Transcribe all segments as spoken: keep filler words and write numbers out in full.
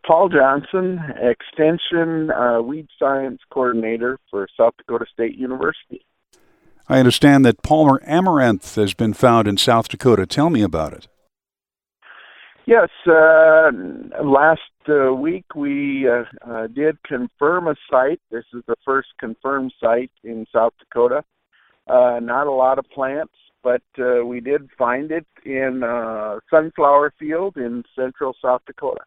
Paul Johnson, Extension uh, Weed Science Coordinator for South Dakota State University. I understand that Palmer amaranth has been found in South Dakota. Tell me about it. Yes, uh, last uh, week we uh, uh, did confirm a site. This is the first confirmed site in South Dakota. Uh, not a lot of plants, but uh, we did find it in a sunflower field in central South Dakota.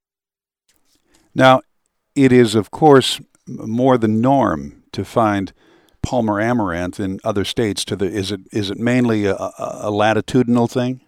Now, it is, of course, more the norm to find Palmer amaranth in other states. To the is it is it mainly a, a, a latitudinal thing?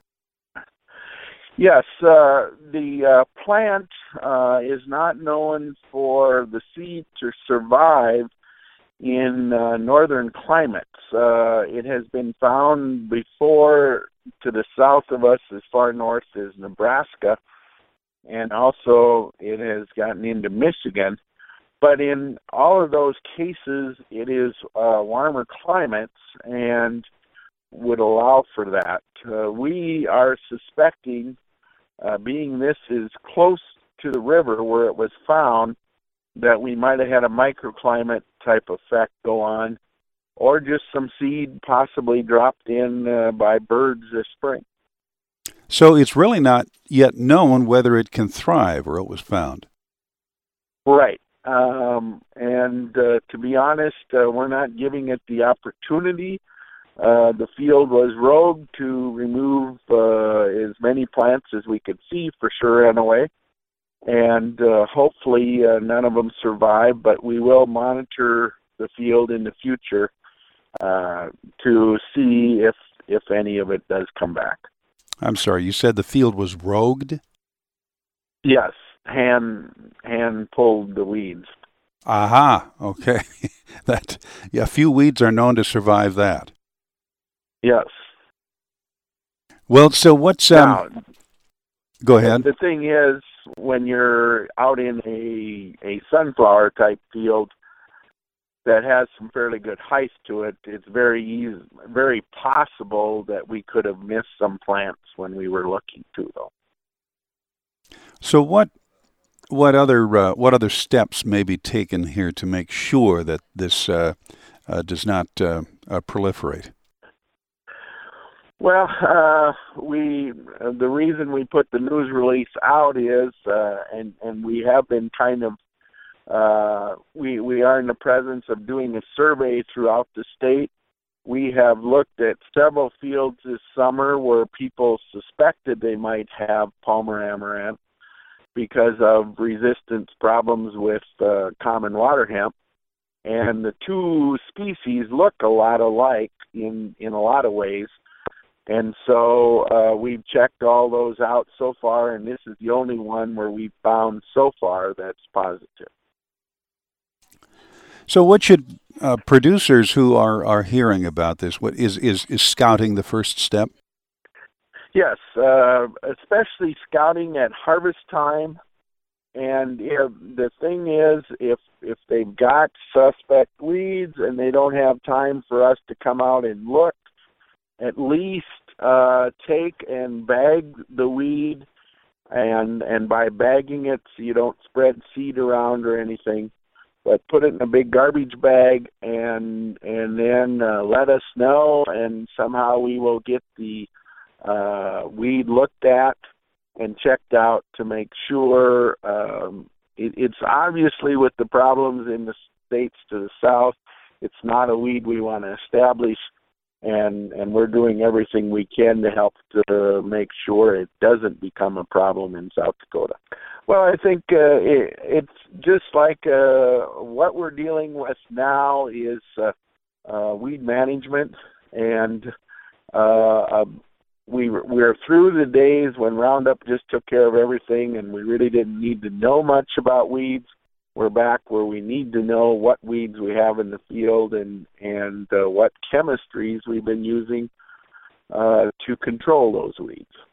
Yes, uh, the uh, plant uh, is not known for the seed to survive in uh, northern climates. Uh, it has been found before to the south of us as far north as Nebraska, and also it has gotten into Michigan. But in all of those cases, it is uh, warmer climates and would allow for that. Uh, we are suspecting, uh, being this is close to the river where it was found, that we might have had a microclimate type effect go on, or just some seed possibly dropped in uh, by birds this spring. So it's really not yet known whether it can thrive where it was found. Right. Um, and uh, to be honest, uh, we're not giving it the opportunity. Uh, the field was rogue to remove uh, as many plants as we could see, for sure, anyway. And uh, hopefully uh, none of them survive, but we will monitor the field in the future uh, to see if, if any of it does come back. I'm sorry, you said the field was rogued? Yes. Hand hand pulled the weeds. Aha. Okay. that yeah, few weeds are known to survive that. Yes. Well, so what's um? Now, go ahead. The thing is, when you're out in a a sunflower type field that has some fairly good height to it, it's very easy, very possible that we could have missed some plants when we were looking too, though. So what? What other uh, what other steps may be taken here to make sure that this uh, uh, does not uh, uh, proliferate? Well, uh, we uh, the reason we put the news release out is, uh, and and we have been kind of uh, we we are in the presence of doing a survey throughout the state. We have looked at several fields this summer where people suspected they might have Palmer amaranth because of resistance problems with uh, common water hemp. And the two species look a lot alike in, in a lot of ways. And so uh, we've checked all those out so far, and this is the only one where we've found so far that's positive. So what should uh, producers who are, are hearing about this, what is, is, is scouting the first step? Yes, uh, especially scouting at harvest time. And if, the thing is, if if they've got suspect weeds and they don't have time for us to come out and look, at least uh, take and bag the weed, and and by bagging it, so you don't spread seed around or anything, but put it in a big garbage bag and and then uh, let us know, and somehow we will get the uh, weed looked at and checked out to make sure. Um, it, it's obviously with the problems in the states to the south, it's not a weed we want to establish, and and we're doing everything we can to help to make sure it doesn't become a problem in South Dakota. Well, I think uh, it, it's just like uh, what we're dealing with now is uh, uh, weed management, and uh, uh, we we're through the days when Roundup just took care of everything and we really didn't need to know much about weeds. We're back where we need to know what weeds we have in the field and, and uh, what chemistries we've been using uh, to control those weeds.